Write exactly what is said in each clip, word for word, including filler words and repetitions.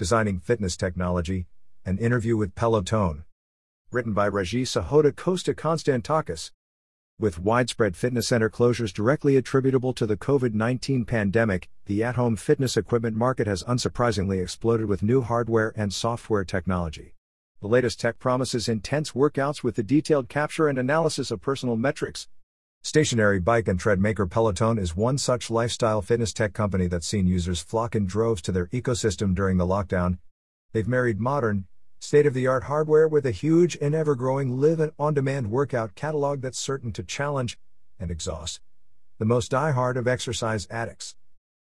Designing Fitness Technology, an interview with Peloton. Written by Regisa Hoda Costa Konstantakis. With widespread fitness center closures directly attributable to the COVID nineteen pandemic, the at-home fitness equipment market has unsurprisingly exploded with new hardware and software technology. The latest tech promises intense workouts with the detailed capture and analysis of personal metrics. Stationary bike and tread maker Peloton is one such lifestyle fitness tech company that's seen users flock in droves to their ecosystem during the lockdown. They've married modern, state-of-the-art hardware with a huge and ever-growing live and on-demand workout catalog that's certain to challenge and exhaust the most die-hard of exercise addicts.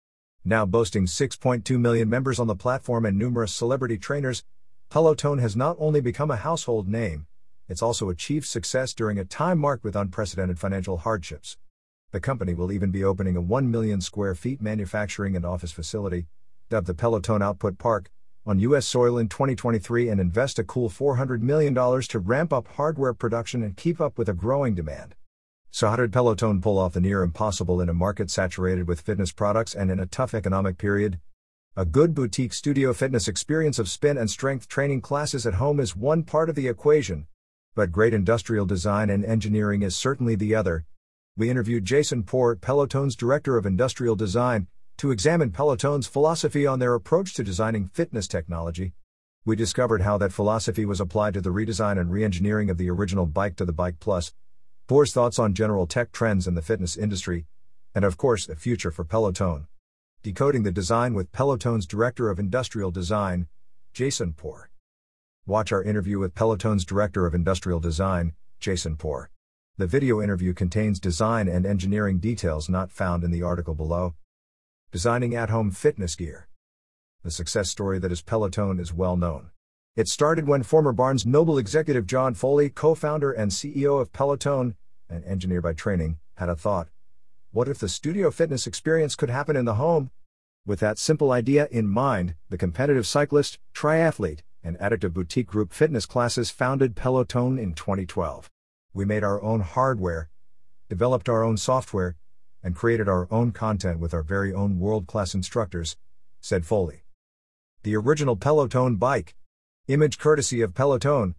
Now boasting six point two million members on the platform and numerous celebrity trainers, Peloton has not only become a household name, it's also achieved success during a time marked with unprecedented financial hardships. The company will even be opening a one million square feet manufacturing and office facility, dubbed the Peloton Output Park, on U S soil in twenty twenty-three and invest a cool four hundred million dollars to ramp up hardware production and keep up with a growing demand. So how did Peloton pull off the near impossible in a market saturated with fitness products and in a tough economic period? A good boutique studio fitness experience of spin and strength training classes at home is one part of the equation, but great industrial design and engineering is certainly the other. We interviewed Jason Poor, Peloton's Director of Industrial Design, to examine Peloton's philosophy on their approach to designing fitness technology. We discovered how that philosophy was applied to the redesign and re-engineering of the original bike to the Bike Plus, Poor's thoughts on general tech trends in the fitness industry, and of course the future for Peloton. Decoding the design with Peloton's Director of Industrial Design, Jason Poor. Watch our interview with Peloton's Director of Industrial Design, Jason Poor. The video interview contains design and engineering details not found in the article below. Designing at-home fitness gear. The success story that is Peloton is well known. It started when former Barnes Noble executive John Foley, co-founder and C E O of Peloton, an engineer by training, had a thought. What if the studio fitness experience could happen in the home? With that simple idea in mind, the competitive cyclist, triathlete, and addictive boutique group Fitness Classes founded Peloton in twenty twelve. We made our own hardware, developed our own software, and created our own content with our very own world-class instructors, said Foley. The original Peloton bike. Image courtesy of Peloton.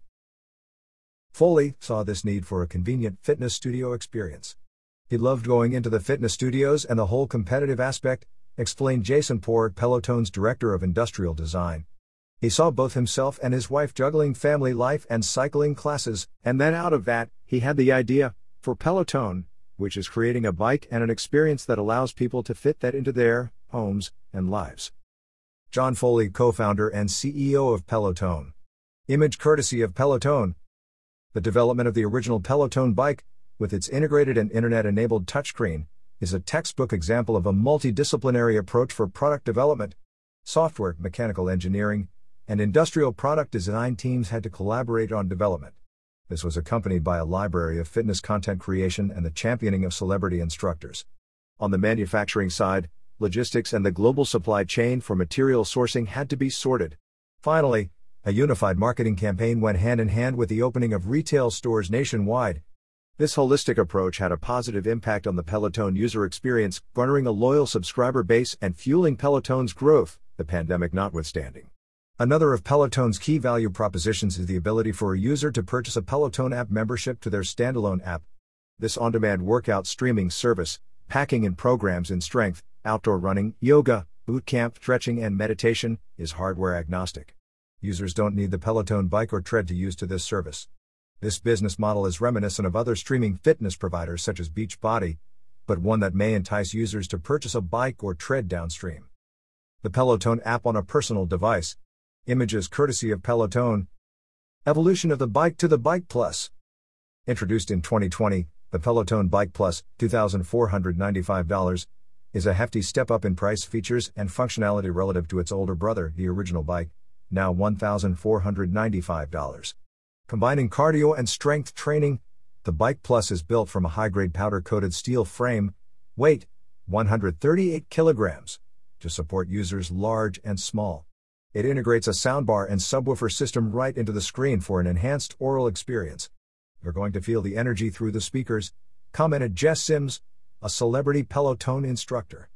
Foley saw this need for a convenient fitness studio experience. He loved going into the fitness studios and the whole competitive aspect, explained Jason Poor, Peloton's Director of Industrial Design. He saw both himself and his wife juggling family life and cycling classes, and then out of that, he had the idea for Peloton, which is creating a bike and an experience that allows people to fit that into their homes and lives. John Foley, co-founder and C E O of Peloton. Image courtesy of Peloton. The development of the original Peloton bike, with its integrated and internet-enabled touchscreen, is a textbook example of a multidisciplinary approach for product development. Software, mechanical engineering, and industrial product design teams had to collaborate on development. This was accompanied by a library of fitness content creation and the championing of celebrity instructors. On the manufacturing side, logistics and the global supply chain for material sourcing had to be sorted. Finally, a unified marketing campaign went hand in hand with the opening of retail stores nationwide. This holistic approach had a positive impact on the Peloton user experience, garnering a loyal subscriber base and fueling Peloton's growth, the pandemic notwithstanding. Another of Peloton's key value propositions is the ability for a user to purchase a Peloton app membership to their standalone app. This on-demand workout streaming service, packing in programs in strength, outdoor running, yoga, boot camp, stretching and meditation, is hardware agnostic. Users don't need the Peloton bike or tread to use to this service. This business model is reminiscent of other streaming fitness providers such as Beachbody, but one that may entice users to purchase a bike or tread downstream. The Peloton app on a personal device. Images courtesy of Peloton. Evolution of the bike to the Bike Plus. Introduced in twenty twenty, the Peloton Bike Plus, two thousand four hundred ninety-five dollars, is a hefty step up in price, features, and functionality relative to its older brother, the original bike, now one thousand four hundred ninety-five dollars. Combining cardio and strength training, the Bike Plus is built from a high-grade powder-coated steel frame, weight, one hundred thirty-eight kilograms, to support users large and small. It integrates a soundbar and subwoofer system right into the screen for an enhanced oral experience. You're going to feel the energy through the speakers, commented Jess Sims, a celebrity Peloton instructor.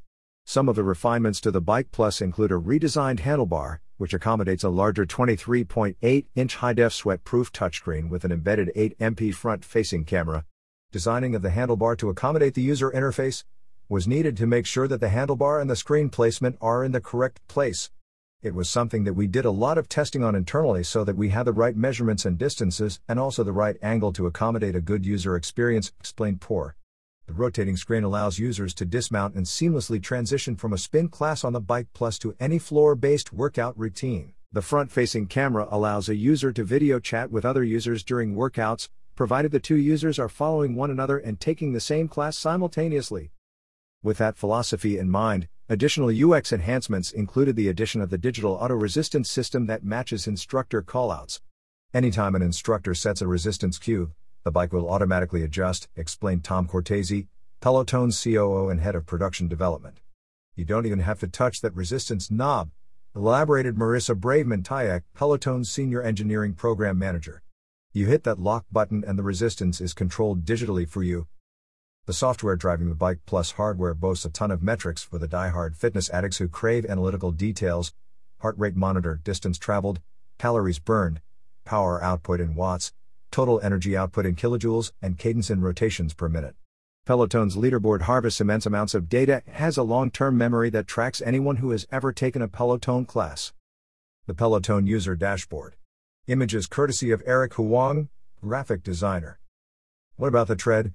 Some of the refinements to the Bike Plus include a redesigned handlebar, which accommodates a larger twenty-three point eight inch high-def sweat-proof touchscreen with an embedded eight megapixel front-facing camera. Designing of the handlebar to accommodate the user interface was needed to make sure that the handlebar and the screen placement are in the correct place. It was something that we did a lot of testing on internally so that we had the right measurements and distances and also the right angle to accommodate a good user experience, explained Poor. The rotating screen allows users to dismount and seamlessly transition from a spin class on the Bike Plus to any floor-based workout routine. The front-facing camera allows a user to video chat with other users during workouts, provided the two users are following one another and taking the same class simultaneously. With that philosophy in mind, additional U X enhancements included the addition of the digital auto-resistance system that matches instructor callouts. Anytime an instructor sets a resistance cue, the bike will automatically adjust, explained Tom Cortese, Peloton's C O O and head of production development. You don't even have to touch that resistance knob, elaborated Marissa Braveman-Tayek, Peloton's senior engineering program manager. You hit that lock button and the resistance is controlled digitally for you. The software driving the Bike Plus hardware boasts a ton of metrics for the die-hard fitness addicts who crave analytical details: heart rate monitor, distance traveled, calories burned, power output in watts, total energy output in kilojoules, and cadence in rotations per minute. Peloton's leaderboard harvests immense amounts of data and has a long-term memory that tracks anyone who has ever taken a Peloton class. The Peloton user dashboard. Images courtesy of Eric Huang, graphic designer. What about the tread?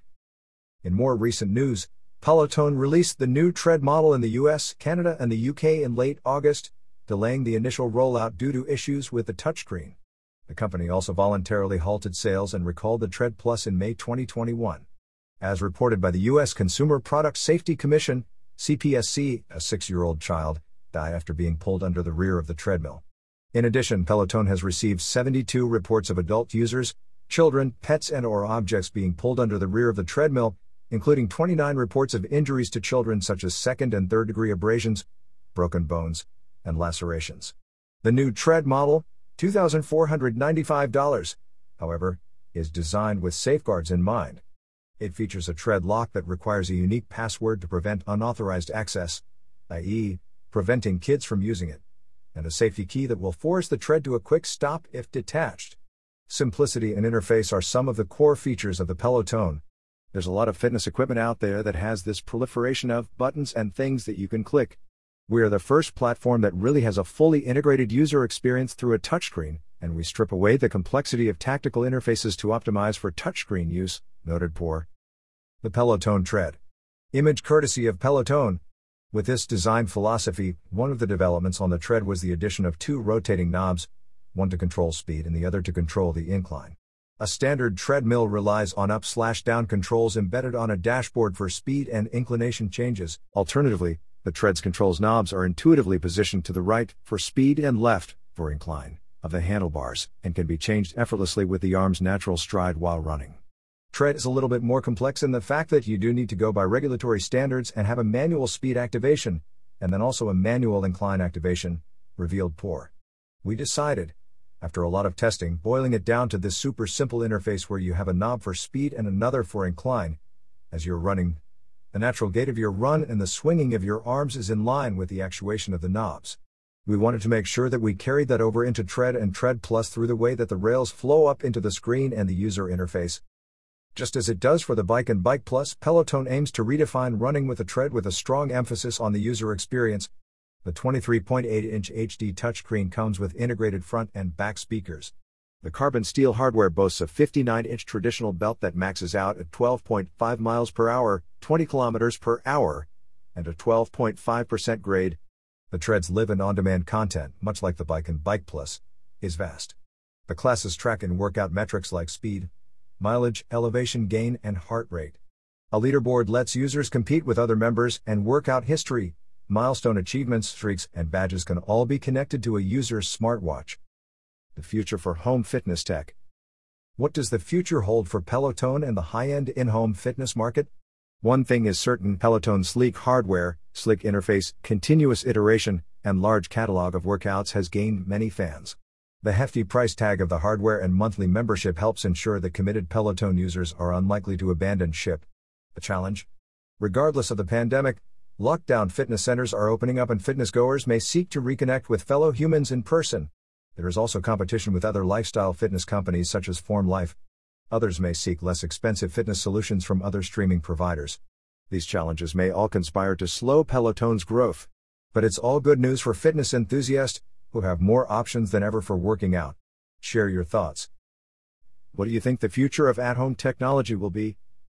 In more recent news, Peloton released the new tread model in the U S, Canada, and the U K in late August, delaying the initial rollout due to issues with the touchscreen. The company also voluntarily halted sales and recalled the Tread Plus in May twenty twenty-one. As reported by the U S Consumer Product Safety Commission, C P S C, a six-year-old child died after being pulled under the rear of the treadmill. In addition, Peloton has received seventy-two reports of adult users, children, pets and/or objects being pulled under the rear of the treadmill, including twenty-nine reports of injuries to children such as second and third degree abrasions, broken bones, and lacerations. The new tread model, two thousand four hundred ninety-five dollars, however, is designed with safeguards in mind. It features a tread lock that requires a unique password to prevent unauthorized access, that is, preventing kids from using it, and a safety key that will force the tread to a quick stop if detached. Simplicity and interface are some of the core features of the Peloton. There's a lot of fitness equipment out there that has this proliferation of buttons and things that you can click. We are the first platform that really has a fully integrated user experience through a touchscreen, and we strip away the complexity of tactical interfaces to optimize for touchscreen use, noted Poor. The Peloton Tread. Image courtesy of Peloton. With this design philosophy, one of the developments on the tread was the addition of two rotating knobs, one to control speed and the other to control the incline. A standard treadmill relies on up-slash-down controls embedded on a dashboard for speed and inclination changes. Alternatively, the tread's controls knobs are intuitively positioned to the right, for speed, and left, for incline, of the handlebars, and can be changed effortlessly with the arm's natural stride while running. Tread is a little bit more complex in the fact that you do need to go by regulatory standards and have a manual speed activation, and then also a manual incline activation, revealed Poor. We decided, after a lot of testing, boiling it down to this super simple interface where you have a knob for speed and another for incline. As you're running, the natural gait of your run and the swinging of your arms is in line with the actuation of the knobs. We wanted to make sure that we carried that over into Tread and Tread Plus through the way that the rails flow up into the screen and the user interface. Just as it does for the Bike and Bike Plus, Peloton aims to redefine running with a tread with a strong emphasis on the user experience. The twenty-three point eight inch H D touchscreen comes with integrated front and back speakers. The carbon steel hardware boasts a fifty-nine inch traditional belt that maxes out at twelve point five miles per hour, twenty kilometers per hour, and a twelve point five percent grade. The tread's live and on-demand content, much like the Bike and Bike Plus, is vast. The classes track in workout metrics like speed, mileage, elevation gain, and heart rate. A leaderboard lets users compete with other members, and workout history, milestone achievements, streaks, and badges can all be connected to a user's smartwatch. The future for home fitness tech. What does the future hold for Peloton and the high-end in-home fitness market? One thing is certain: Peloton's sleek hardware, slick interface, continuous iteration, and large catalog of workouts has gained many fans. The hefty price tag of the hardware and monthly membership helps ensure that committed Peloton users are unlikely to abandon ship. The challenge? Regardless of the pandemic, Lockdown fitness centers are opening up and fitness goers may seek to reconnect with fellow humans in person. There is also competition with other lifestyle fitness companies such as Form Life. Others may seek less expensive fitness solutions from other streaming providers. These challenges may all conspire to slow Peloton's growth. But it's all good news for fitness enthusiasts, who have more options than ever for working out. Share your thoughts. What do you think the future of at-home technology will be?